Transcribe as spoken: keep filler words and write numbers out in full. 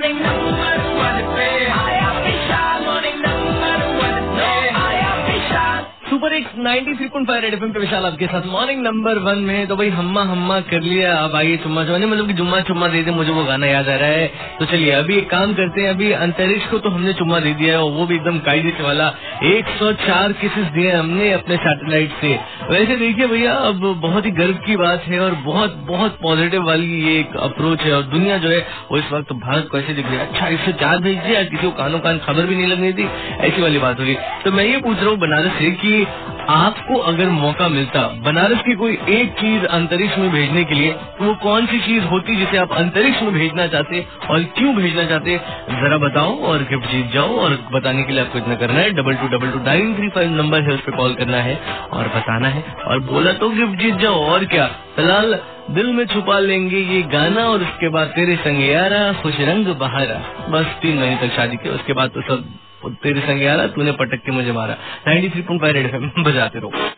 Morning number one पे आया विशाल, morning number one पे आया विशाल। सुपर एक ninety three point five Red FM पे विशाल आपके साथ मॉर्निंग नंबर वन में। तो भाई हम्मा हम्मा कर लिया, अब आइए चुम्मा चुम्मा, मतलब कि जुम्मा चुम्मा दे दे, मुझे वो गाना याद आ रहा है। तो चलिए अभी एक काम करते हैं, अभी अंतरिक्ष को तो हमने चुम्मा दे दिया है और वो भी एकदम कायदे वाला एक सौ चार केसेस दिए हमने अपने सैटेलाइट से। वैसे देखिए भैया, अब बहुत ही गर्व की बात है और बहुत बहुत पॉजिटिव वाली ये एक अप्रोच है और दुनिया जो है वो इस वक्त भारत को ऐसे दिख रही है, अच्छा एक सौ चार भेज दिया, किसी को कानों कान खबर भी नहीं लगनी थी, ऐसी वाली बात होगी। तो मैं ये पूछ रहा हूँ बनारस से कि आपको अगर मौका मिलता बनारस की कोई एक चीज अंतरिक्ष में भेजने के लिए, तो वो कौन सी चीज होती जिसे आप अंतरिक्ष में भेजना चाहते और क्यों भेजना चाहते, जरा बताओ और गिफ्ट जीत जाओ। और बताने के लिए आपको इतना करना है, double two double two nine three five number है, उस पर कॉल करना है और बताना है, और बोला तो गिफ्ट जीत जाओ। और क्या, फिलहाल दिल में छुपा लेंगे ये गाना और उसके बाद तेरे संग यारा खुश रंग बहारा, बस तीन महीने तक शादी के, उसके बाद तो सब तेरे संग यारा तूने पटक के मुझे मारा। Ninety three point five Red FM बजाते रहो।